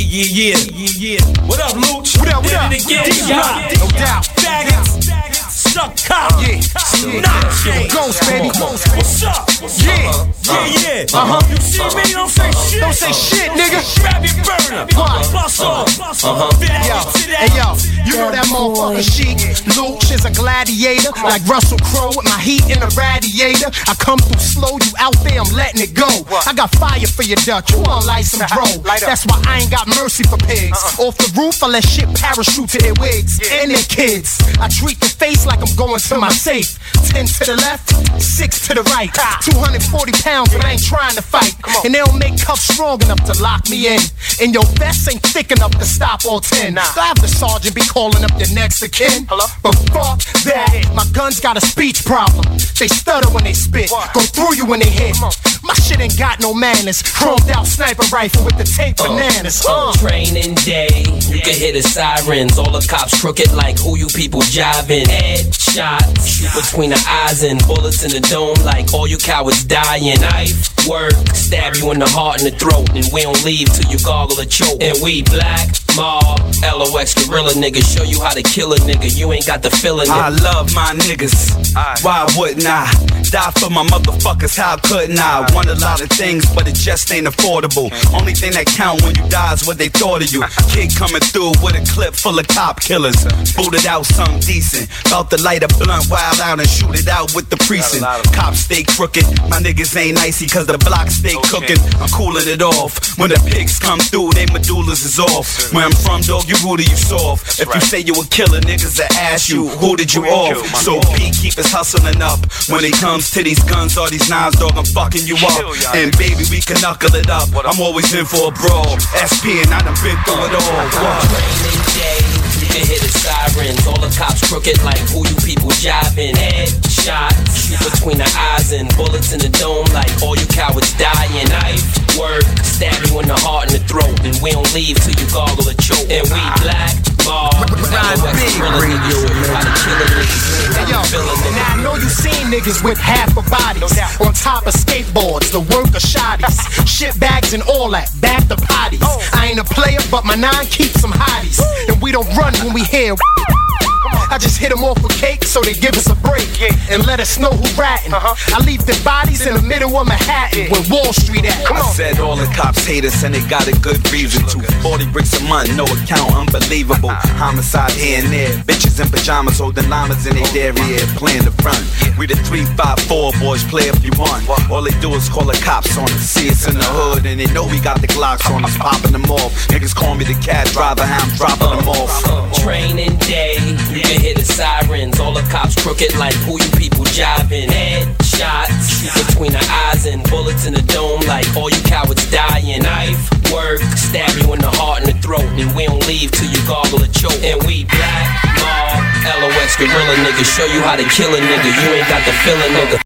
Yeah. What up, Luch? What up? Did it again, y'all. No doubt. Faggots. Suck cock. Yeah. Ghost, baby. What's up? Yeah. You see me? Don't say shit. Don't say shit, nigga. Grab your burner. Bust off. Yo, you know that motherfucker Sheik. Luch is a gladiator, like Russell Crowe with my heat in a radiator. I come through slow, you out there, I'm letting it go. I got fire for your Dutch, you wanna light some dro. That's why I ain't got mercy for pigs. Off the roof, I let shit parachute to their wigs and their kids. I treat the face like I'm going to my safe. 10 to the left, 6 to the right. 240 pounds, but I ain't trying to fight. And they don't make cuffs strong enough to lock me in. And your vest ain't thick enough to stop all 10. So I have the sergeant be calling up the next of kin. But fuck that, my guns got a speech problem. They stutter when they spit, go through you when they hit. My shit ain't got no manners. Chromed out sniper rifle with the tape bananas. Training day, you can hear the sirens. All the cops crooked like who you people jiving. Headshots between the eyes and bullets in the dome like all you cowards dying. Knife work, stab you in the heart and the throat, and we don't leave till you gargle a choke. And we black mob, LOX gorilla niggas, show you how to kill a nigga. You ain't got the feeling. I love my niggas. Why wouldn't I die for my motherfuckers? How couldn't I? Want a lot of things, but it just ain't affordable. Only thing that count when you die is what they thought of you. Kid coming through with a clip full of cop killers. Booted out something decent. About to light a blunt wild out and shoot it out with the precinct. Cops stay crooked. My niggas ain't icy cause the block stay cooking. I'm cooling it off. When the pigs come through, they medullas is off. Where I'm from, dog, you rude or you soft. If you say you a killer, niggas that ask you, who did you off? So P keep us hustling up. When it comes to these guns or these knives, dog, I'm fucking you up. And baby, we can knuckle it up. I'm always in for a brawl. SP and I done been through it all. Training day, you can hear the sirens. All the cops crooked like who you people jiving. Headshots between the eyes and bullets in the dome like all you cowards dying. Knife work, stab you in the heart and the throat, and we don't leave till you gargle a choke. And we black mob, now I know you seen niggas with half a bodies on top of skateboards, the work of shotties, shit bags and all that, back to potties. I ain't a player, but my nine keeps some hotties, and we don't run when we hear. I just hit them off with cake so they give us a break and let us know who ratting. I leave their bodies in the middle of Manhattan where Wall Street at. I said all the cops hate us and they got a good reason to. 40 bricks a month, no account, unbelievable. Homicide here and there, bitches in pajamas holding llamas in their derriere, playing the front. We the 354 boys, play if you want. All they do is call the cops on us, see us in the hood, and they know we got the Glocks on us, popping them off. Niggas call me the cab driver, how I'm dropping them off. Training day, you can hear the sirens. All the cops crooked like who you people jiving. Headshots between the eyes and bullets in the dome like all you cowards dying. Knife work, stab you in the heart and the throat, and we don't leave till you gargle a choke. And we black mob, LOX gorilla niggas, show you how to kill a nigga. You ain't got the feeling, nigga.